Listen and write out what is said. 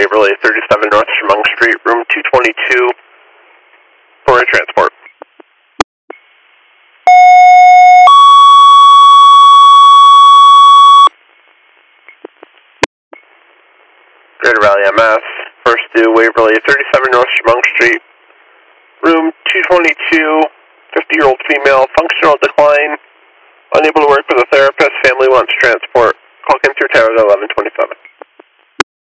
Waverly, 37 North Chemung Street, room 222, for a transport. Greater Valley MS, first due Waverly, 37 North Chemung Street, room 222, 50-year-old female, functional decline, unable to work with a therapist, family wants transport. Call in through tower 1127.